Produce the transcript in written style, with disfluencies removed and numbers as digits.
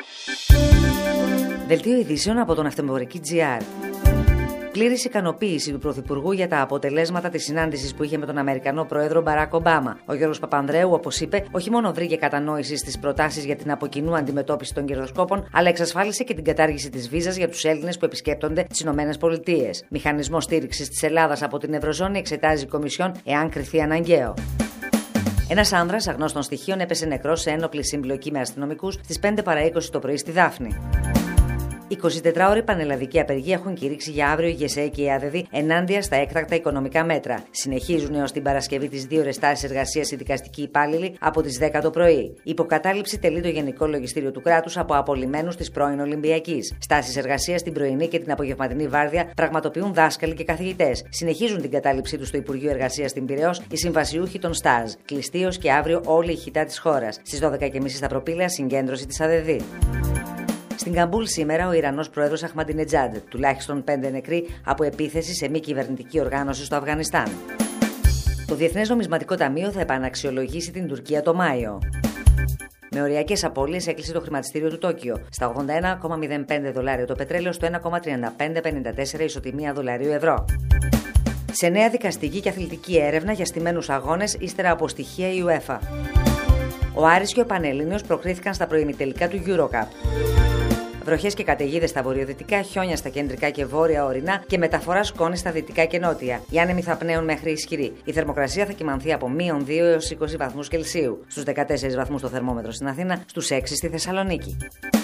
Δελτίο ειδήσεων από τον Αυτεμπορική.gr. Πλήρης ικανοποίηση του Πρωθυπουργού για τα αποτελέσματα της συνάντησης που είχε με τον Αμερικανό Πρόεδρο Μπαράκ Ομπάμα. Ο Γιώργος Παπανδρέου, όπως είπε, όχι μόνο βρήκε κατανόηση στις προτάσεις για την από κοινού αντιμετώπιση των κερδοσκόπων, αλλά εξασφάλισε και την κατάργηση της βίζας για τους Έλληνες που επισκέπτονται τις ΗΠΑ. Μηχανισμό στήριξης της Ελλάδας από την Ευρωζώνη εξετάζει η Κομισιόν εάν κριθεί αναγκαίο. Ένας άνδρας αγνώστων στοιχείων έπεσε νεκρός σε ένοπλη συμπλοκή με αστυνομικούς στις 5 παρά 20 το πρωί στη Δάφνη. 24ωρη πανελλαδική απεργία έχουν κηρύξει για αύριο η ΓΕΣΕ και η ΑΔΔ ενάντια στα έκτακτα οικονομικά μέτρα. Συνεχίζουν έως την Παρασκευή τις 2 ώρες τάσεις εργασίας οι δικαστικοί υπάλληλοι από τις 10 το πρωί. Η υποκατάληψη τελεί το Γενικό Λογιστήριο του Κράτους από απολυμμένους της πρώην Ολυμπιακής. Στάσεις εργασίας την πρωινή και την απογευματινή βάρδια πραγματοποιούν δάσκαλοι και καθηγητές. Συνεχίζουν την κατάληψή τους στο Υπουργείο Εργασίας στην Πειραιώς οι συμβασιούχοι των ΣΤΑΖ. Κλειστή ως και αύριο όλη η χιτά της χώρας. Στις 12.30 στα Προπήλαια συγκέντρωση της ΑΔΔ. Στην Καμπούλ σήμερα ο Ιρανός πρόεδρος Αχμαντινετζάντ, τουλάχιστον 5 νεκροί από επίθεση σε μη κυβερνητική οργάνωση στο Αφγανιστάν. Το Διεθνές Νομισματικό Ταμείο θα επαναξιολογήσει την Τουρκία το Μάιο. Με οριακές απώλειες έκλεισε το χρηματιστήριο του Τόκιο στα $81,05 το πετρέλαιο, στο 1,3554 ισοτιμία δολαρίου ευρώ. Σε νέα δικαστική και αθλητική έρευνα για στημένους αγώνες ύστερα από στοιχεία η UEFA. Ο Άρης και ο Πανελλήνιος προκρίθηκαν στα προημιτελικά του EuroCup. Βροχές και καταιγίδες στα βορειοδυτικά, χιόνια στα κεντρικά και βόρεια ορεινά και μεταφορά σκόνης στα δυτικά και νότια. Οι άνεμοι θα πνέουν μέχρι ισχυροί. Η θερμοκρασία θα κυμανθεί από -2 έως 20 βαθμούς Κελσίου. Στους 14 βαθμούς το θερμόμετρο στην Αθήνα, στους 6 στη Θεσσαλονίκη.